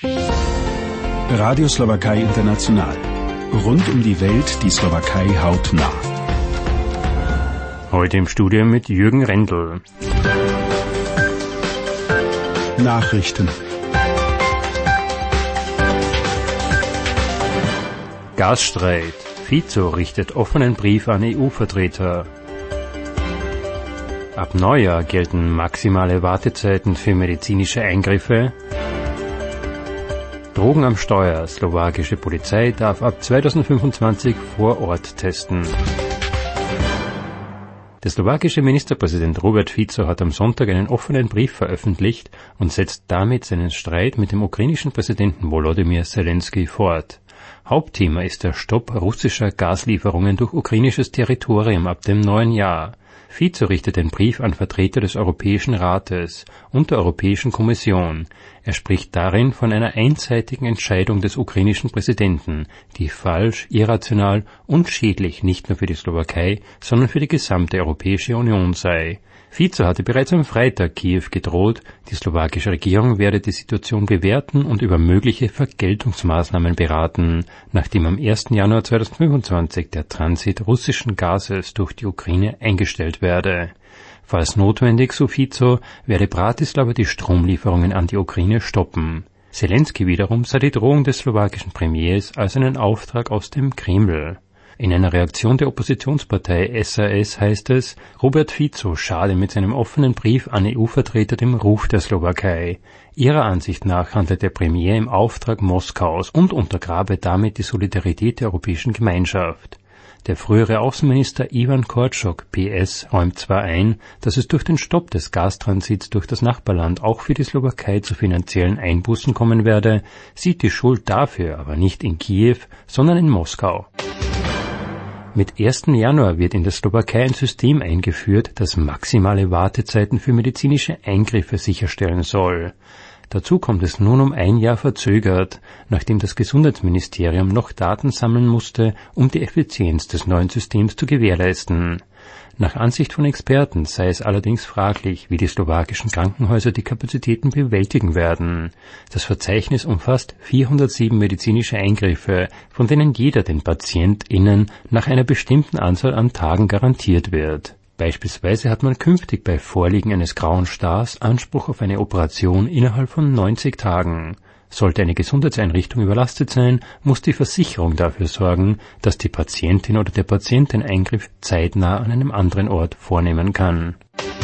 Radio Slowakei International. Rund um die Welt die Slowakei hautnah. Heute im Studio mit Jürgen Rendl. Nachrichten. Gasstreit. Fico richtet offenen Brief an EU-Vertreter. Ab Neujahr gelten maximale Wartezeiten für medizinische Eingriffe. Drogen am Steuer. Slowakische Polizei darf ab 2025 vor Ort testen. Der slowakische Ministerpräsident Robert Fico hat am Sonntag einen offenen Brief veröffentlicht und setzt damit seinen Streit mit dem ukrainischen Präsidenten Volodymyr Zelensky fort. Hauptthema ist der Stopp russischer Gaslieferungen durch ukrainisches Territorium ab dem neuen Jahr. Fico richtet den Brief an Vertreter des Europäischen Rates und der Europäischen Kommission. Er spricht darin von einer einseitigen Entscheidung des ukrainischen Präsidenten, die falsch, irrational und schädlich nicht nur für die Slowakei, sondern für die gesamte Europäische Union sei. Fico hatte bereits am Freitag Kiew gedroht, die slowakische Regierung werde die Situation bewerten und über mögliche Vergeltungsmaßnahmen beraten, nachdem am 1. Januar 2025 der Transit russischen Gases durch die Ukraine eingestellt werde. Falls notwendig, so Fico, werde Bratislava die Stromlieferungen an die Ukraine stoppen. Zelensky wiederum sah die Drohung des slowakischen Premiers als einen Auftrag aus dem Kreml. In einer Reaktion der Oppositionspartei SAS heißt es, Robert Fico schade mit seinem offenen Brief an EU-Vertreter dem Ruf der Slowakei. Ihrer Ansicht nach handelt der Premier im Auftrag Moskaus und untergrabe damit die Solidarität der europäischen Gemeinschaft. Der frühere Außenminister Ivan Korczok, PS, räumt zwar ein, dass es durch den Stopp des Gastransits durch das Nachbarland auch für die Slowakei zu finanziellen Einbußen kommen werde, sieht die Schuld dafür aber nicht in Kiew, sondern in Moskau. Mit 1. Januar wird in der Slowakei ein System eingeführt, das maximale Wartezeiten für medizinische Eingriffe sicherstellen soll. Dazu kommt es nun um ein Jahr verzögert, nachdem das Gesundheitsministerium noch Daten sammeln musste, um die Effizienz des neuen Systems zu gewährleisten. Nach Ansicht von Experten sei es allerdings fraglich, wie die slowakischen Krankenhäuser die Kapazitäten bewältigen werden. Das Verzeichnis umfasst 407 medizinische Eingriffe, von denen jeder den PatientInnen nach einer bestimmten Anzahl an Tagen garantiert wird. Beispielsweise hat man künftig bei Vorliegen eines grauen Stars Anspruch auf eine Operation innerhalb von 90 Tagen. Sollte eine Gesundheitseinrichtung überlastet sein, muss die Versicherung dafür sorgen, dass die Patientin oder der Patient den Eingriff zeitnah an einem anderen Ort vornehmen kann.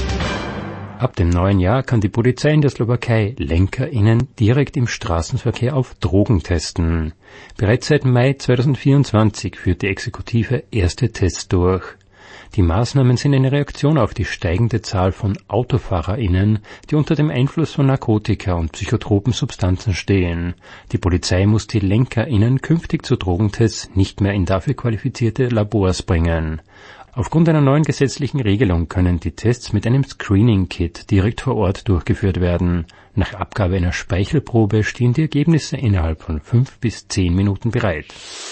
Ab dem neuen Jahr kann die Polizei in der Slowakei LenkerInnen direkt im Straßenverkehr auf Drogen testen. Bereits seit Mai 2024 führt die Exekutive erste Tests durch. Die Maßnahmen sind eine Reaktion auf die steigende Zahl von AutofahrerInnen, die unter dem Einfluss von Narkotika und psychotropen Substanzen stehen. Die Polizei muss die LenkerInnen künftig zu Drogentests nicht mehr in dafür qualifizierte Labors bringen. Aufgrund einer neuen gesetzlichen Regelung können die Tests mit einem Screening-Kit direkt vor Ort durchgeführt werden. Nach Abgabe einer Speichelprobe stehen die Ergebnisse innerhalb von 5 bis 10 Minuten bereit.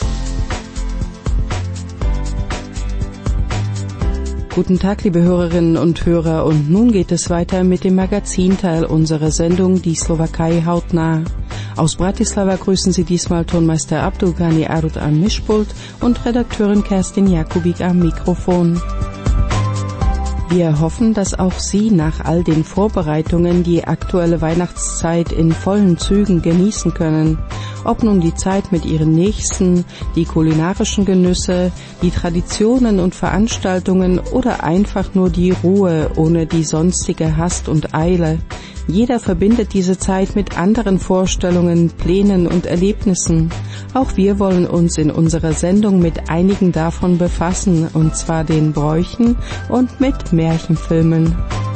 Guten Tag, liebe Hörerinnen und Hörer, und nun geht es weiter mit dem Magazinteil unserer Sendung Die Slowakei hautnah. Aus Bratislava grüßen Sie diesmal Tonmeister Abdulgani Arut am Mischpult und Redakteurin Kerstin Jakubik am Mikrofon. Wir hoffen, dass auch Sie nach all den Vorbereitungen die aktuelle Weihnachtszeit in vollen Zügen genießen können. Ob nun die Zeit mit Ihren Nächsten, die kulinarischen Genüsse, die Traditionen und Veranstaltungen oder einfach nur die Ruhe ohne die sonstige Hast und Eile. Jeder verbindet diese Zeit mit anderen Vorstellungen, Plänen und Erlebnissen. Auch wir wollen uns in unserer Sendung mit einigen davon befassen, und zwar den Bräuchen und mit Märchenfilmen.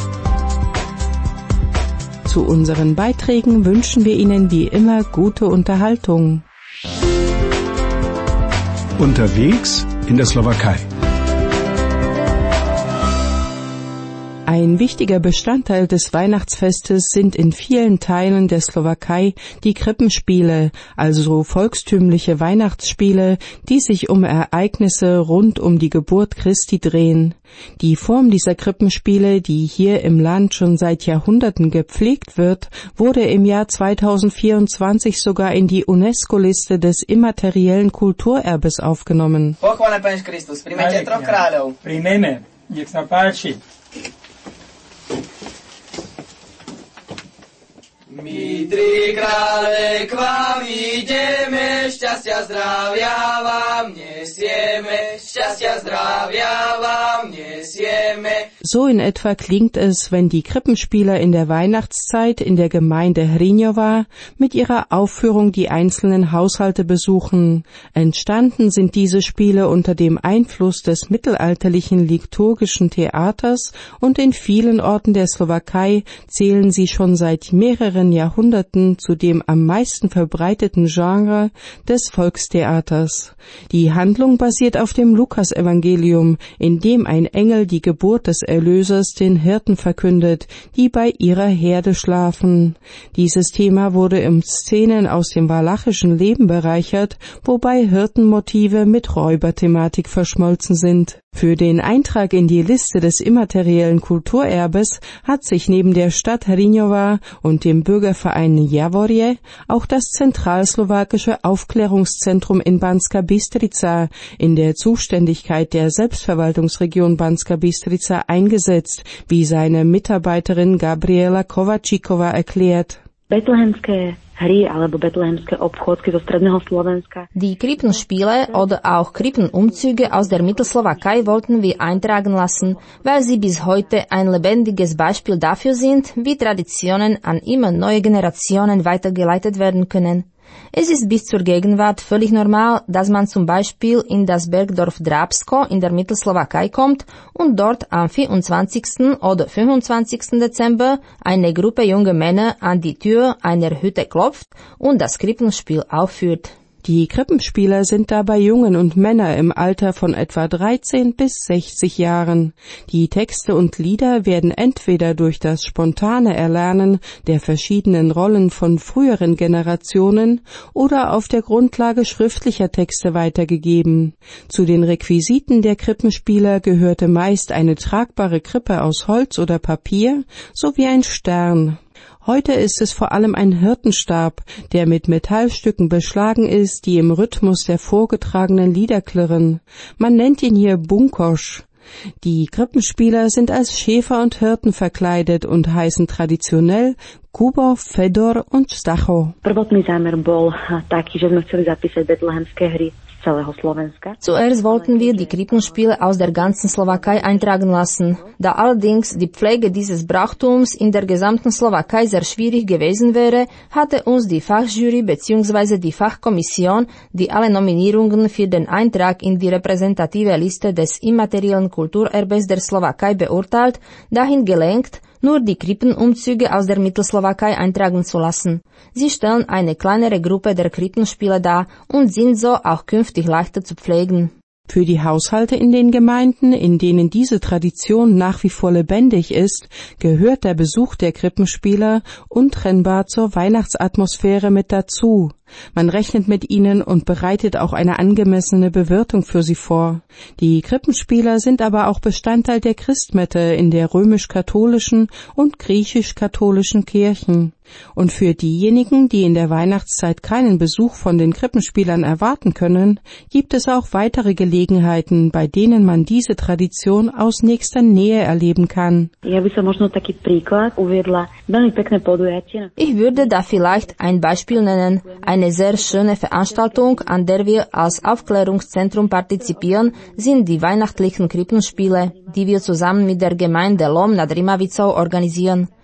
Zu unseren Beiträgen wünschen wir Ihnen wie immer gute Unterhaltung. Unterwegs in der Slowakei. Ein wichtiger Bestandteil des Weihnachtsfestes sind in vielen Teilen der Slowakei die Krippenspiele, also volkstümliche Weihnachtsspiele, die sich um Ereignisse rund um die Geburt Christi drehen. Die Form dieser Krippenspiele, die hier im Land schon seit Jahrhunderten gepflegt wird, wurde im Jahr 2024 sogar in die UNESCO-Liste des immateriellen Kulturerbes aufgenommen. Pochválený Pán Kristus, príjmete troch kráľov. Príjmeme, nech sa páči. My tri krále k vám ideme, šťastia zdravia vám nesieme, šťastia zdravia vám nesieme. So in etwa klingt es, wenn die Krippenspieler in der Weihnachtszeit in der Gemeinde Hriňová mit ihrer Aufführung die einzelnen Haushalte besuchen. Entstanden sind diese Spiele unter dem Einfluss des mittelalterlichen liturgischen Theaters und in vielen Orten der Slowakei zählen sie schon seit mehreren Jahrhunderten zu dem am meisten verbreiteten Genre des Volkstheaters. Die Handlung basiert auf dem Lukasevangelium, in dem ein Engel die Geburt des Erlösers den Hirten verkündet, die bei ihrer Herde schlafen. Dieses Thema wurde in Szenen aus dem walachischen Leben bereichert, wobei Hirtenmotive mit Räuberthematik verschmolzen sind. Für den Eintrag in die Liste des immateriellen Kulturerbes hat sich neben der Stadt Hriňová und dem Bürgerverein Javorje auch das zentralslowakische Aufklärungszentrum in Banská Bystrica in der Zuständigkeit der Selbstverwaltungsregion Banská Bystrica eingesetzt, wie seine Mitarbeiterin Gabriela Kovačíková erklärt. Betlehemské hry alebo betlehemské obchôdzky zo stredného Slovenska. Die Krippenspiele oder auch Krippenumzüge aus der Mittelslowakei wollten wir eintragen lassen, weil sie bis heute ein lebendiges Beispiel dafür sind, wie Traditionen an immer neue Generationen weitergeleitet werden können. Es ist bis zur Gegenwart völlig normal, dass man zum Beispiel in das Bergdorf Drábsko in der Mittelslowakei kommt und dort am 24. oder 25. Dezember eine Gruppe junger Männer an die Tür einer Hütte klopft und das Krippenspiel aufführt. Die Krippenspieler sind dabei Jungen und Männer im Alter von etwa 13 bis 60 Jahren. Die Texte und Lieder werden entweder durch das spontane Erlernen der verschiedenen Rollen von früheren Generationen oder auf der Grundlage schriftlicher Texte weitergegeben. Zu den Requisiten der Krippenspieler gehörte meist eine tragbare Krippe aus Holz oder Papier sowie ein Stern. Heute ist es vor allem ein Hirtenstab, der mit Metallstücken beschlagen ist, die im Rhythmus der vorgetragenen Lieder klirren. Man nennt ihn hier Bunkosch. Die Krippenspieler sind als Schäfer und Hirten verkleidet und heißen traditionell Kubo, Fedor und Stacho. Prvotný zámer bol taký, že sme chceli zapísať betlehemské hry z celého Slovenska. Zuerst wollten wir die Krippenspiele aus der ganzen Slowakei eintragen lassen. Da allerdings die Pflege dieses Brauchtums in der gesamten Slowakei sehr schwierig gewesen wäre, hatte uns die Fachjury bzw. die Fachkommission, die alle Nominierungen für den Eintrag in die repräsentative Liste des immateriellen Kulturerbes der Slowakei beurteilt, dahin gelenkt, nur die Krippenumzüge aus der Mittelslowakei eintragen zu lassen. Sie stellen eine kleinere Gruppe der Krippenspiele dar und sind so auch künftig leichter zu pflegen. Für die Haushalte in den Gemeinden, in denen diese Tradition nach wie vor lebendig ist, gehört der Besuch der Krippenspieler untrennbar zur Weihnachtsatmosphäre mit dazu. Man rechnet mit ihnen und bereitet auch eine angemessene Bewirtung für sie vor. Die Krippenspieler sind aber auch Bestandteil der Christmette in der römisch-katholischen und griechisch-katholischen Kirchen. Und für diejenigen, die in der Weihnachtszeit keinen Besuch von den Krippenspielern erwarten können, gibt es auch weitere Gelegenheiten, bei denen man diese Tradition aus nächster Nähe erleben kann. Ja by som možno taký príklad uviedla veľmi pekné podujatie. Ich würde da vielleicht ein Beispiel nennen. Eine sehr schöne Veranstaltung, an der wir als Aufklärungszentrum partizipieren, sind die weihnachtlichen Krippenspiele, die wir zusammen mit der Gemeinde Lom nad Rimavicou organisieren.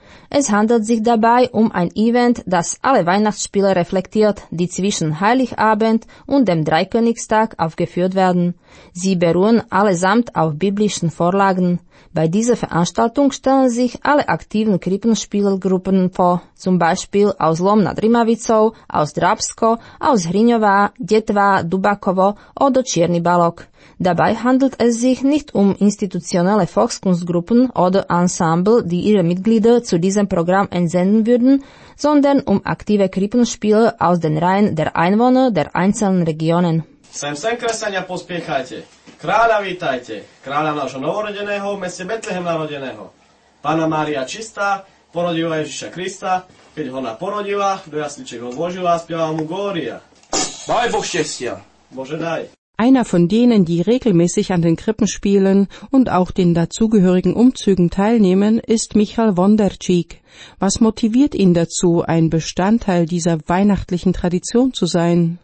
Es handelt sich dabei um ein Event, das alle Weihnachtsspiele reflektiert, die zwischen Heiligabend und dem Dreikönigstag aufgeführt werden. Sie beruhen allesamt auf biblischen Vorlagen. Bei dieser Veranstaltung stellen sich alle aktiven Krippenspielgruppen vor, zum Beispiel aus Lom nad Rimavicou, aus Drábsko, aus Hriňová, Detva, Dubakovo oder Čierny Balog. Dabei handelt es sich nicht um institutionelle Volkskunstgruppen oder Ensemble, die ihre Mitglieder zu diesem Programm entsenden würden, sondern um aktive Krippenspieler aus den Reihen der Einwohner der einzelnen Regionen. Sem kresťania, pospiechajte. Kráľa vítajte. Kráľa nášho novorodeného, v meste Betlehem narodeného. Panna Mária čistá, porodila Ježiša Krista. Keď ho ona porodila, do jasličiek ho vložila a spievala mu Glória. Daj Boh šťastia. Bože daj. Einer von denen, die regelmäßig an den Krippenspielen und auch den dazugehörigen Umzügen teilnehmen, ist Michal Wonderčík. Was motiviert ihn dazu, ein Bestandteil dieser weihnachtlichen Tradition zu sein?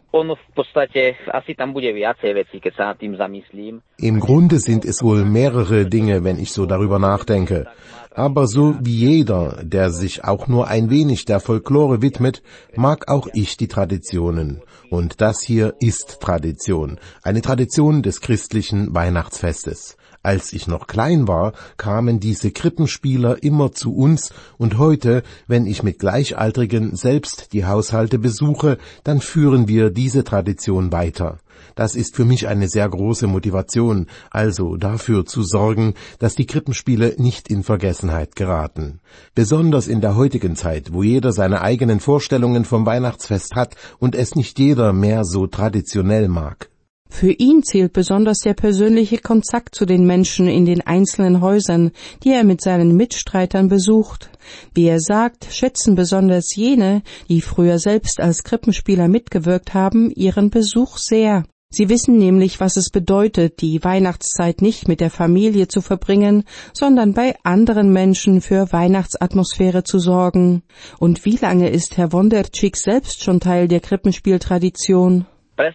Im Grunde sind es wohl mehrere Dinge, wenn ich so darüber nachdenke. Aber so wie jeder, der sich auch nur ein wenig der Folklore widmet, mag auch ich die Traditionen. Und das hier ist Tradition, eine Tradition des christlichen Weihnachtsfestes. Als ich noch klein war, kamen diese Krippenspieler immer zu uns und heute, wenn ich mit Gleichaltrigen selbst die Haushalte besuche, dann führen wir diese Tradition weiter. Das ist für mich eine sehr große Motivation, also dafür zu sorgen, dass die Krippenspiele nicht in Vergessenheit geraten. Besonders in der heutigen Zeit, wo jeder seine eigenen Vorstellungen vom Weihnachtsfest hat und es nicht jeder mehr so traditionell mag. Für ihn zählt besonders der persönliche Kontakt zu den Menschen in den einzelnen Häusern, die er mit seinen Mitstreitern besucht. Wie er sagt, schätzen besonders jene, die früher selbst als Krippenspieler mitgewirkt haben, ihren Besuch sehr. Sie wissen nämlich, was es bedeutet, die Weihnachtszeit nicht mit der Familie zu verbringen, sondern bei anderen Menschen für Weihnachtsatmosphäre zu sorgen. Und wie lange ist Herr Wonderčík selbst schon Teil der Krippenspieltradition?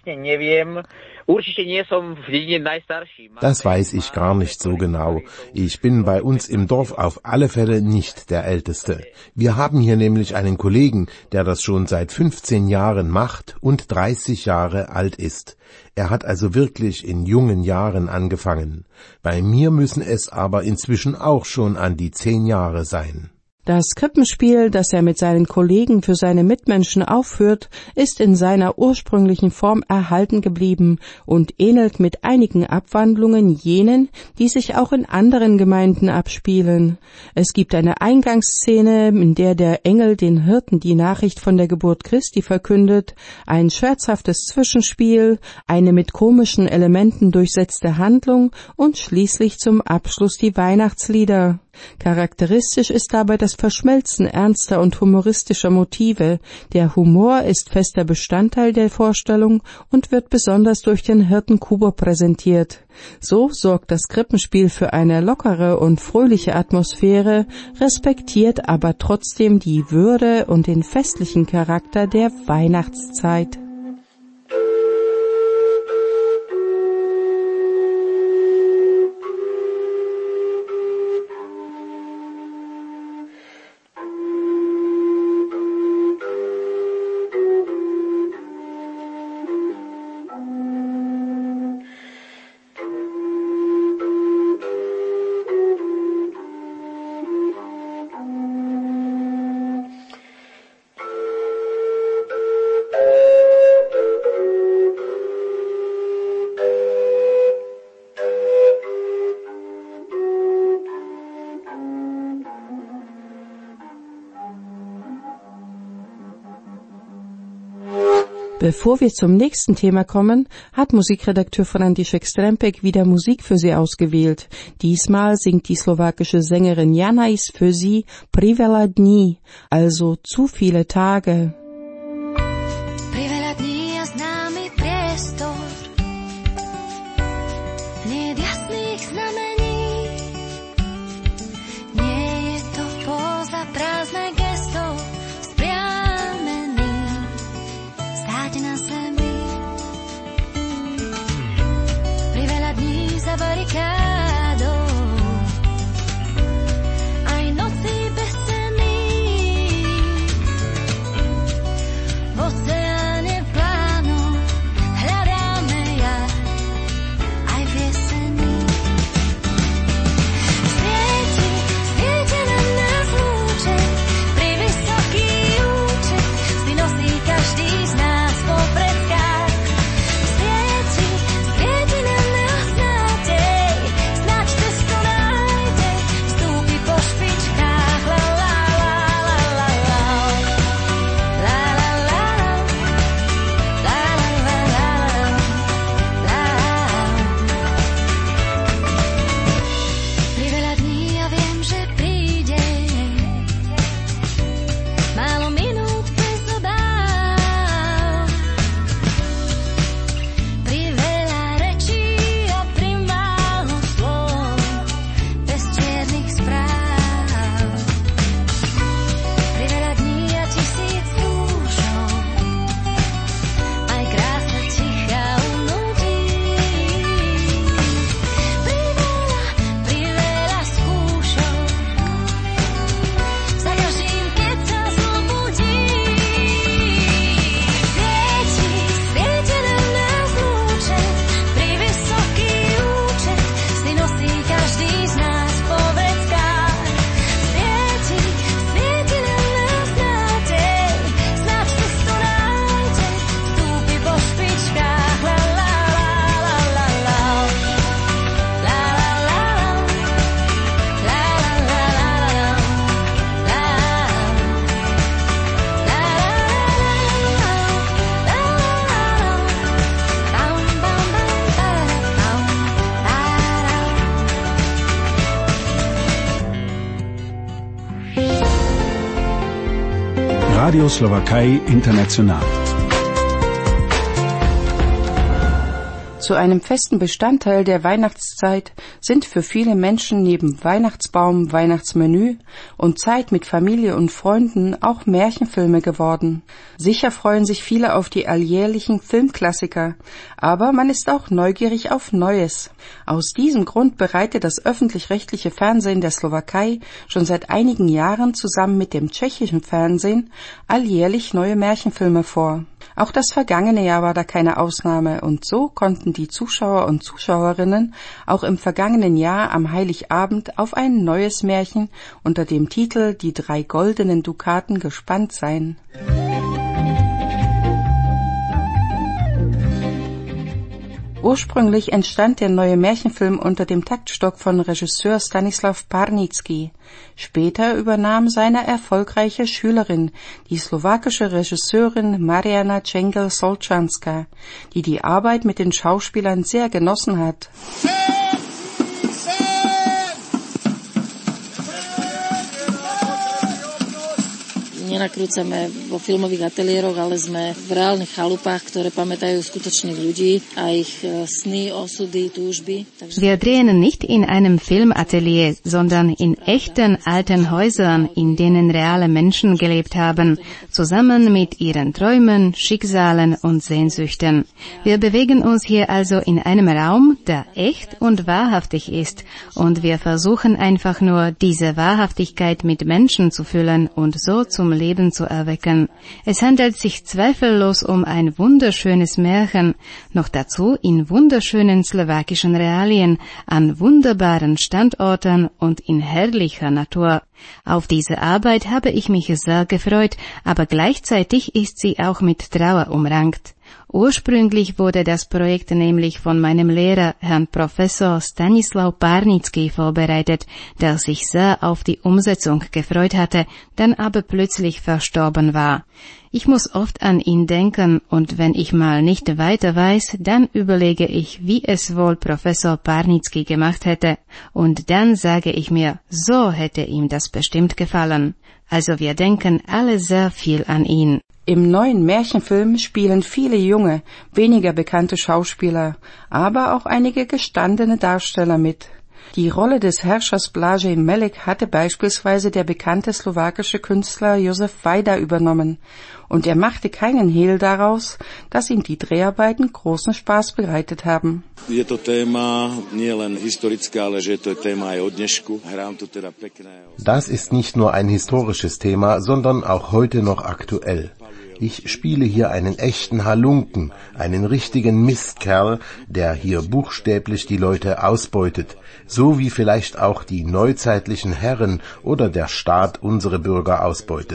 Das weiß ich gar nicht so genau. Ich bin bei uns im Dorf auf alle Fälle nicht der Älteste. Wir haben hier nämlich einen Kollegen, der das schon seit 15 Jahren macht und 30 Jahre alt ist. Er hat also wirklich in jungen Jahren angefangen. Bei mir müssen es aber inzwischen auch schon an die 10 Jahre sein. Das Krippenspiel, das er mit seinen Kollegen für seine Mitmenschen aufführt, ist in seiner ursprünglichen Form erhalten geblieben und ähnelt mit einigen Abwandlungen jenen, die sich auch in anderen Gemeinden abspielen. Es gibt eine Eingangsszene, in der der Engel den Hirten die Nachricht von der Geburt Christi verkündet, ein scherzhaftes Zwischenspiel, eine mit komischen Elementen durchsetzte Handlung und schließlich zum Abschluss die Weihnachtslieder. Charakteristisch ist dabei das Verschmelzen ernster und humoristischer Motive. Der Humor ist fester Bestandteil der Vorstellung und wird besonders durch den Hirten Kubo präsentiert. So sorgt das Krippenspiel für eine lockere und fröhliche Atmosphäre, respektiert aber trotzdem die Würde und den festlichen Charakter der Weihnachtszeit. Bevor wir zum nächsten Thema kommen, hat Musikredakteur František Strempek wieder Musik für Sie ausgewählt. Diesmal singt die slowakische Sängerin Janajs für Sie Priveľa dní, also zu viele Tage. Priveľa dní a známy priestor, niet jasných znamení, nie je to poza prázdne gesto, spriamený stáť na zemi. Priveľa dní za barikádou, aj noci bez ceny, každý z nás po predkách. Svieti na nás nádej, snáď cestu nájde, vstúpi po špičkách. La la la la la la. La la la la. La la la la la. Priveľa dní ja viem, že príde, málo minút bez obáv. Priveľa rečí a primálo slov, bez čiernych správ. Priveľa dní a 1000 dúšov, aj krása ticha unudí. Priveľa skúšok, za každým, keď sa zobudí. Svieti na nás lúče, pri vysoký účet, sny nosí každý z nás po vreckách. Svieti na nás nádej, snáď cestu nájde, vstúpi po špičkách. La la la la la la. La la la la. La la la la la. La. La Radio Slowakei International. Zu einem festen Bestandteil der Weihnachtszeit sind für viele Menschen neben Weihnachtsbaum, Weihnachtsmenü und Zeit mit Familie und Freunden auch Märchenfilme geworden. Sicher freuen sich viele auf die alljährlichen Filmklassiker, aber man ist auch neugierig auf Neues. Aus diesem Grund bereitet das öffentlich-rechtliche Fernsehen der Slowakei schon seit einigen Jahren zusammen mit dem tschechischen Fernsehen alljährlich neue Märchenfilme vor. Auch das vergangene Jahr war da keine Ausnahme und so konnten die Zuschauer und Zuschauerinnen auch im vergangenen Jahr am Heiligabend auf ein neues Märchen unter dem Titel Die 3 goldenen Dukaten gespannt sein. Ursprünglich entstand der neue Märchenfilm unter dem Taktstock von Regisseur Stanislav Parnicki. Später übernahm seine erfolgreiche Schülerin, die slowakische Regisseurin Mariana Cengel-Solčanská, die die Arbeit mit den Schauspielern sehr genossen hat. Nenakrúcame vo filmových ateliéroch, ale sme v reálnych chalupách, ktoré pamätajú skutočných ľudí a ich sny, osudy, túžby. Wir drehen nicht in einem Filmatelier, sondern in echten alten Häusern, in denen reale Menschen gelebt haben, zusammen mit ihren Träumen, Schicksalen und Sehnsüchten. Wir bewegen uns hier also in einem Raum, der echt und wahrhaftig ist, und wir versuchen einfach nur, diese Wahrhaftigkeit mit Menschen zu füllen und so zum Leben zu erwecken. Es handelt sich zweifellos um ein wunderschönes Märchen, noch dazu in wunderschönen slowakischen Realien, an wunderbaren Standorten und in herrlicher Natur. Auf diese Arbeit habe ich mich sehr gefreut, aber gleichzeitig ist sie auch mit Trauer umrankt. Ursprünglich wurde das Projekt nämlich von meinem Lehrer, Herrn Professor Stanislav Parnicki, vorbereitet, der sich sehr auf die Umsetzung gefreut hatte, dann aber plötzlich verstorben war. Ich muss oft an ihn denken, und wenn ich mal nicht weiter weiß, dann überlege ich, wie es wohl Professor Parnicki gemacht hätte, und dann sage ich mir, so hätte ihm das bestimmt gefallen. Also wir denken alle sehr viel an ihn. Im neuen Märchenfilm spielen viele junge, weniger bekannte Schauspieler, aber auch einige gestandene Darsteller mit. Die Rolle des Herrschers Blažej Melek hatte beispielsweise der bekannte slowakische Künstler Josef Vajda übernommen, und er machte keinen Hehl daraus, dass ihm die Dreharbeiten großen Spaß bereitet haben. Je to téma nielen historické, ale že to je téma aj od dnešku. Hrám tu teda pekné. Das ist nicht nur ein historisches Thema, sondern auch heute noch aktuell. Ich spiele hier einen echten Halunken, einen richtigen Mistkerl, der hier buchstäblich die Leute ausbeutet, so wie vielleicht auch die neuzeitlichen Herren oder der Staat unsere Bürger ausbeutet.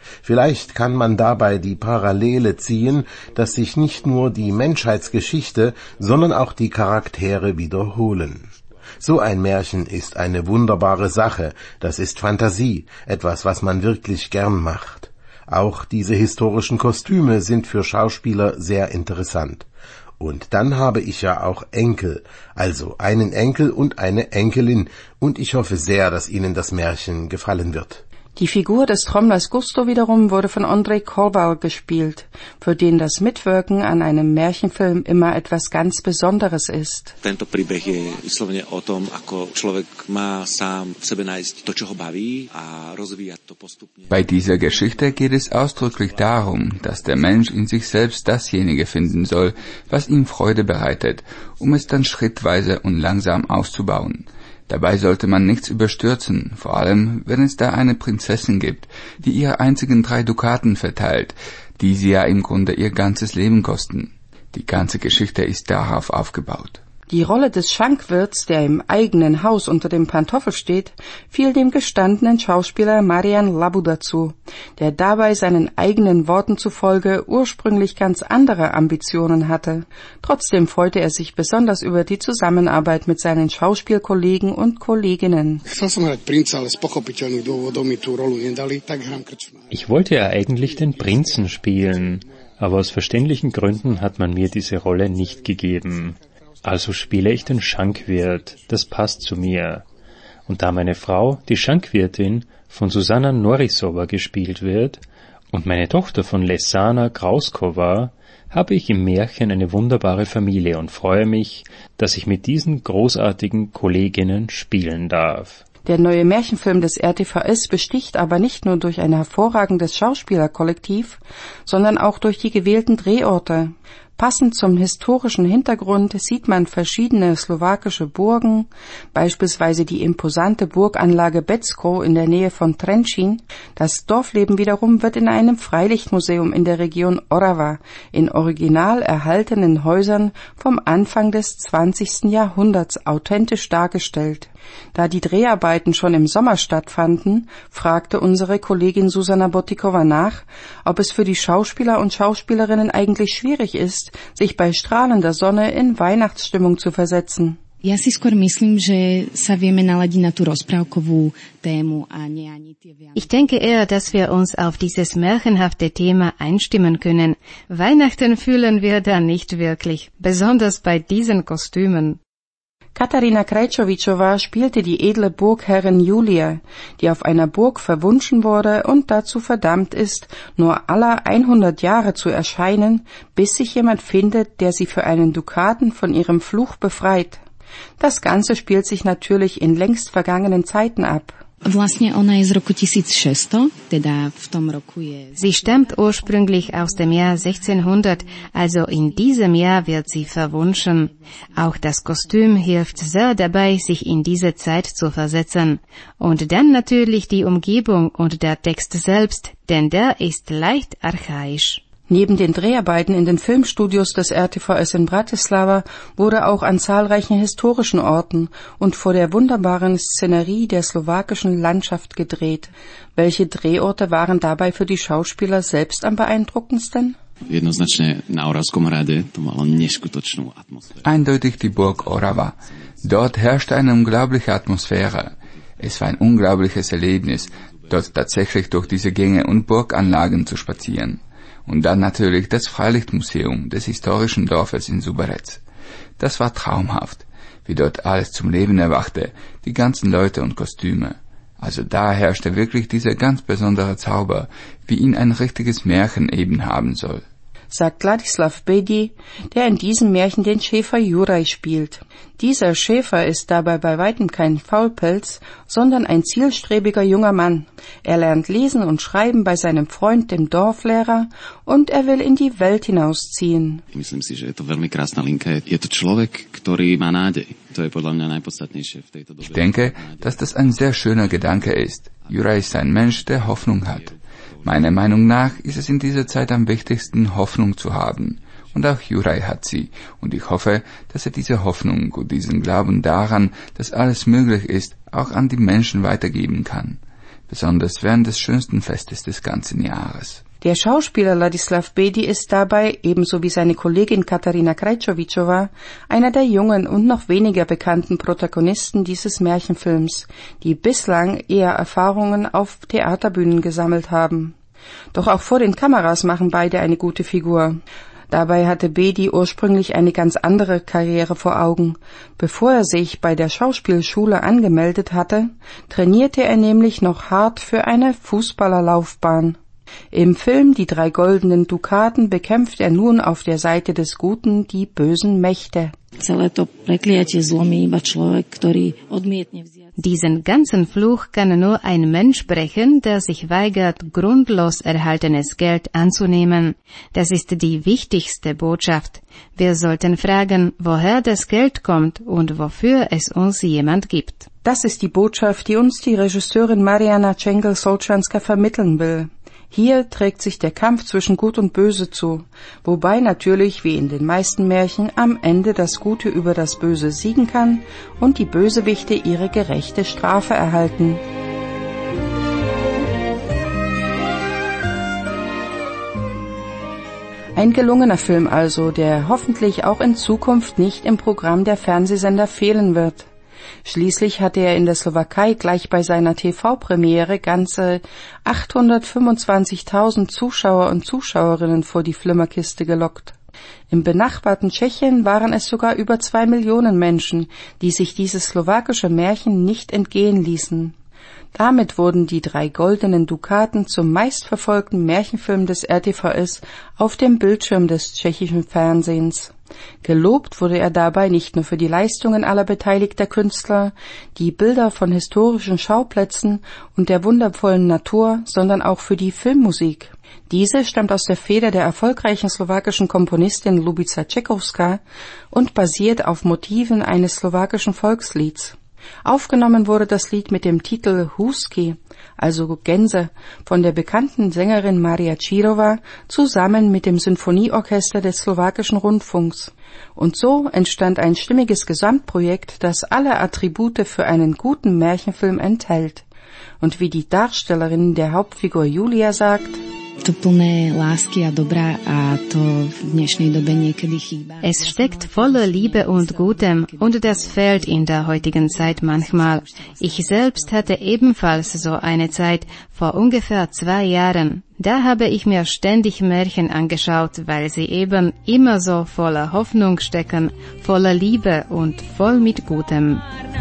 Vielleicht kann man dabei die Parallele ziehen, dass sich nicht nur die Menschheitsgeschichte, sondern auch die Charaktere wiederholen. So ein Märchen ist eine wunderbare Sache, das ist Fantasie, etwas, was man wirklich gern macht. Auch diese historischen Kostüme sind für Schauspieler sehr interessant. Und dann habe ich ja auch Enkel, also einen Enkel und eine Enkelin, und ich hoffe sehr, dass Ihnen das Märchen gefallen wird. Die Figur des Trommlers Gusto wiederum wurde von Andrei Koval gespielt, für den das Mitwirken an einem Märchenfilm immer etwas ganz Besonderes ist. Tento príbeh je vyslovene o tom, ako človek má sám v sebe nájsť to, čo ho baví a rozvíjať to postupne. Bei dieser Geschichte geht es ausdrücklich darum, dass der Mensch in sich selbst dasjenige finden soll, was ihm Freude bereitet, um es dann schrittweise und langsam auszubauen. Dabei sollte man nichts überstürzen, vor allem wenn es da eine Prinzessin gibt, die ihre einzigen 3 Dukaten verteilt, die sie ja im Grunde ihr ganzes Leben kosten. Die ganze Geschichte ist darauf aufgebaut. Die Rolle des Schankwirts, der im eigenen Haus unter dem Pantoffel steht, fiel dem gestandenen Schauspieler Marian Labuda zu, der dabei seinen eigenen Worten zufolge ursprünglich ganz andere Ambitionen hatte. Trotzdem freute er sich besonders über die Zusammenarbeit mit seinen Schauspielkollegen und Kolleginnen. Ich wollte ja eigentlich den Prinzen spielen, aber aus verständlichen Gründen hat man mir diese Rolle nicht gegeben. Also spiele ich den Schankwirt, das passt zu mir. Und da meine Frau, die Schankwirtin, von Susanna Norisova gespielt wird und meine Tochter von Lesana Krauskova, habe ich im Märchen eine wunderbare Familie und freue mich, dass ich mit diesen großartigen Kolleginnen spielen darf. Der neue Märchenfilm des RTVS besticht aber nicht nur durch ein hervorragendes Schauspielerkollektiv, sondern auch durch die gewählten Drehorte. Passend zum historischen Hintergrund sieht man verschiedene slowakische Burgen, beispielsweise die imposante Burganlage Becko in der Nähe von Trenčín. Das Dorfleben wiederum wird in einem Freilichtmuseum in der Region Orava in original erhaltenen Häusern vom Anfang des 20. Jahrhunderts authentisch dargestellt. Da die Dreharbeiten schon im Sommer stattfanden, fragte unsere Kollegin Susanna Botikova nach, ob es für die Schauspieler und Schauspielerinnen eigentlich schwierig ist, sich bei strahlender Sonne in Weihnachtsstimmung zu versetzen. Ja si skôr myslím, že sa vieme naladiť na tú rozprávkovú tému a nie ani tie Vianoce. Ich denke eher, dass wir uns auf dieses märchenhafte Thema einstimmen können. Weihnachten fühlen wir da nicht wirklich, besonders bei diesen Kostümen. Katarina Krajčovičová spielte die edle Burgherrin Julia, die auf einer Burg verwunschen wurde und dazu verdammt ist, nur alle 100 Jahre zu erscheinen, bis sich jemand findet, der sie für einen Dukaten von ihrem Fluch befreit. Das Ganze spielt sich natürlich in längst vergangenen Zeiten ab. Vlastne ona je z roku 1600, teda v tom roku je... Sie stammt ursprünglich aus dem Jahr 1600, also in diesem Jahr wird sie verwunschen. Auch das Kostüm hilft sehr dabei, sich in diese Zeit zu versetzen. Und dann natürlich die Umgebung und der Text selbst, denn der ist leicht archaisch. Neben den Dreharbeiten in den Filmstudios des RTVS in Bratislava wurde auch an zahlreichen historischen Orten und vor der wunderbaren Szenerie der slowakischen Landschaft gedreht. Welche Drehorte waren dabei für die Schauspieler selbst am beeindruckendsten? Jednoznačne na Oravskom hrade to malo neskutočnú atmosféru. Eindeutig die Burg Orava. Dort herrschte eine unglaubliche Atmosphäre. Es war ein unglaubliches Erlebnis, dort tatsächlich durch diese Gänge und Burganlagen zu spazieren. Und dann natürlich das Freilichtmuseum des historischen Dorfes in Suberec. Das war traumhaft, wie dort alles zum Leben erwachte, die ganzen Leute und Kostüme. Also da herrschte wirklich dieser ganz besondere Zauber, wie ihn ein richtiges Märchen eben haben soll. Sagt Ladislav Bedi, der in diesem Märchen den Schäfer Juraj spielt. Dieser Schäfer ist dabei bei weitem kein Faulpelz, sondern ein zielstrebiger junger Mann. Er lernt lesen und schreiben bei seinem Freund, dem Dorflehrer, und er will in die Welt hinausziehen. Myslím si, že je to veľmi krásna linka. Je to človek, ktorý má nádej. To je podľa mňa najpodstatnejšie v tejto dobe. Ich denke, dass das ein sehr schöner Gedanke ist. Juraj ist ein Mensch, der Hoffnung hat. Meiner Meinung nach ist es in dieser Zeit am wichtigsten, Hoffnung zu haben. Und auch Juraj hat sie. Und ich hoffe, dass er diese Hoffnung und diesen Glauben daran, dass alles möglich ist, auch an die Menschen weitergeben kann. besonders während des schönsten Festes des ganzen Jahres. Der Schauspieler Ladislav Bedi ist dabei, ebenso wie seine Kollegin Katarina Krajčovičová, einer der jungen und noch weniger bekannten Protagonisten dieses Märchenfilms, die bislang eher Erfahrungen auf Theaterbühnen gesammelt haben. Doch auch vor den Kameras machen beide eine gute Figur. Dabei hatte Bedi ursprünglich eine ganz andere Karriere vor Augen. Bevor er sich bei der Schauspielschule angemeldet hatte, trainierte er nämlich noch hart für eine Fußballerlaufbahn. Im Film Die 3 goldenen Dukaten bekämpft er nun auf der Seite des Guten die bösen Mächte. Diesen ganzen Fluch kann nur ein Mensch brechen, der sich weigert, grundlos erhaltenes Geld anzunehmen. Das ist die wichtigste Botschaft. Wir sollten fragen, woher das Geld kommt und wofür es uns jemand gibt. Das ist die Botschaft, die uns die Regisseurin Mariana Cengel-Solczanska vermitteln will. Hier trägt sich der Kampf zwischen Gut und Böse zu, wobei natürlich, wie in den meisten Märchen, am Ende das Gute über das Böse siegen kann und die Bösewichte ihre gerechte Strafe erhalten. Ein gelungener Film also, der hoffentlich auch in Zukunft nicht im Programm der Fernsehsender fehlen wird. Schließlich hatte er in der Slowakei gleich bei seiner TV-Premiere ganze 825.000 Zuschauer und Zuschauerinnen vor die Flimmerkiste gelockt. Im benachbarten Tschechien waren es sogar über 2 Millionen Menschen, die sich dieses slowakische Märchen nicht entgehen ließen. Damit wurden die 3 goldenen Dukaten zum meistverfolgten Märchenfilm des RTVS auf dem Bildschirm des tschechischen Fernsehens. Gelobt wurde er dabei nicht nur für die Leistungen aller beteiligter Künstler, die Bilder von historischen Schauplätzen und der wundervollen Natur, sondern auch für die Filmmusik. Diese stammt aus der Feder der erfolgreichen slowakischen Komponistin Ljubica Čekovská und basiert auf Motiven eines slowakischen Volkslieds. Aufgenommen wurde das Lied mit dem Titel Husky, also Gänse, von der bekannten Sängerin Maria Čírová zusammen mit dem Sinfonieorchester des slowakischen Rundfunks. Und so entstand ein stimmiges Gesamtprojekt, das alle Attribute für einen guten Märchenfilm enthält. Und wie die Darstellerin der Hauptfigur Julia sagt: Es steckt voller Liebe und Gutem und das fehlt in der heutigen Zeit manchmal. Ich selbst hatte ebenfalls so eine Zeit vor ungefähr 2 Jahren. Da habe ich mir ständig Märchen angeschaut, weil sie eben immer so voller Hoffnung stecken, voller Liebe und voll mit Gutem.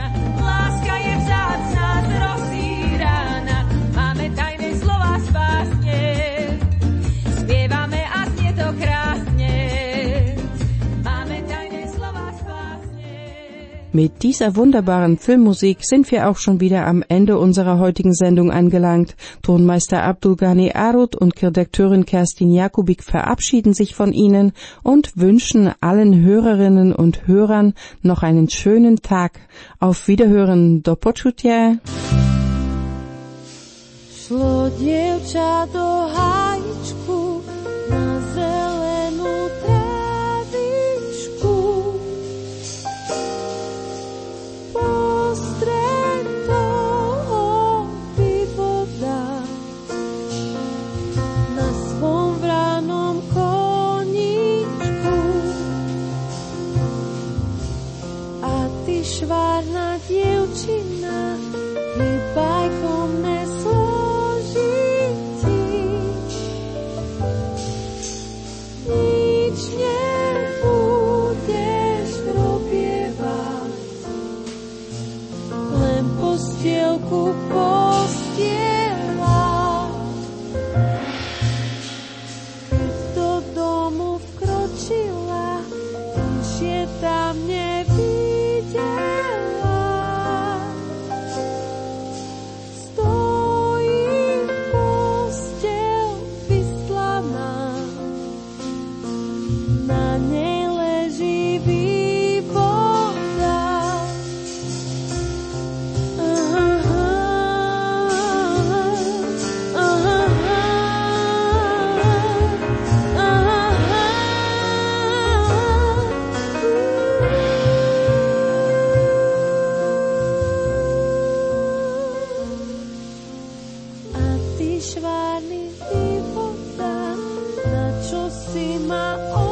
Mit dieser wunderbaren Filmmusik sind wir auch schon wieder am Ende unserer heutigen Sendung angelangt. Tonmeister Abdulgani Arut und Redakteurin Kerstin Jakubik verabschieden sich von Ihnen und wünschen allen Hörerinnen und Hörern noch einen schönen Tag. Auf Wiederhören, do počutia. Šlo dievča do hájičku na zelenú trávičku. Postred toho vyboda na svom vranom koníčku. A ty švárna dievčina hýbajkom nesla. Nič nebudeš robievať, len postielku postielať. Keď do domu vkročila, nič je tam nevidela. Stojí postiel vyslaná, na nej leží vývoda. my own.